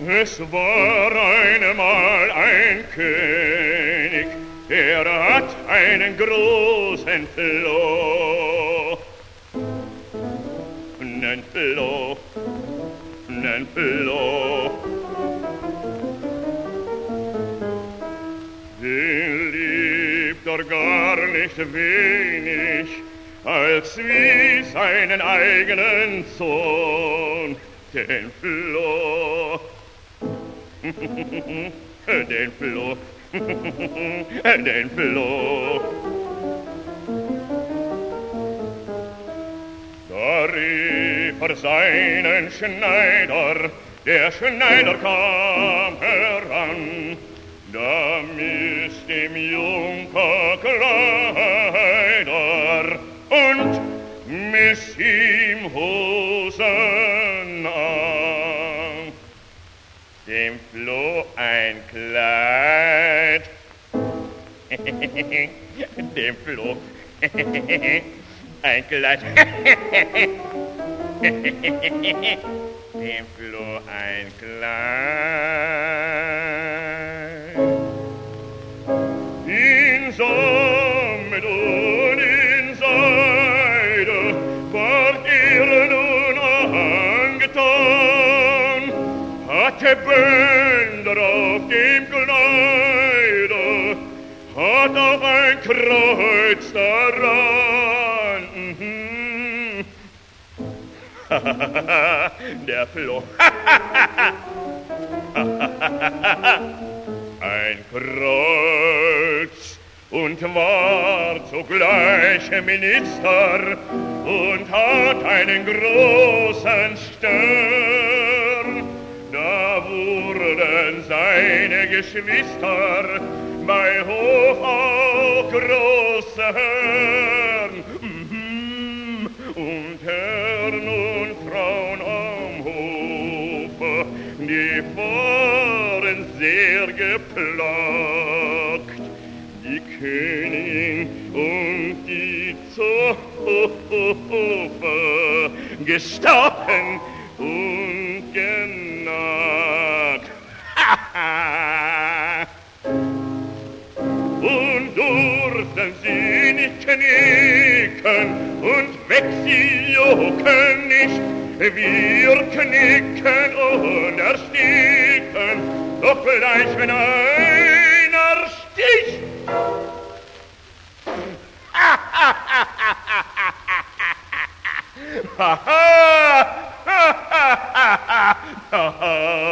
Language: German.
Es war einmal ein König, er hat einen großen Floh. Nen Floh, nen Floh. Den liebt er gar nicht wenig, als wie seinen eigenen Sohn, den Floh. Den Floh, den Floh. Da rief er seinen Schneider, der Schneider kam heran, da misst dem Junker Kleider und miss ihm Hosen an. Dem Floh ein Kleid, dem Floh ein Kleid, dem Floh ein Kleid. In Sammet und in Seide ward nun angetan, hatte Bänder auf dem Kleide, hat auch ein Kreuz daran. Der Floh. Ein Kreuz und war zugleich Minister und hat einen großen Stern. Da wurden seine Geschwister bei Hof auch große Herren. Und Herren und Frauen am Hofe, die waren sehr geplagt. Die Königin und die Zofe gestochen und genagt. Und durften sie nicht knicken und weg sie jucken nicht. Wir knicken und ersticken, doch gleich wenn einer sticht. Ha ha ha ha ha ha ha.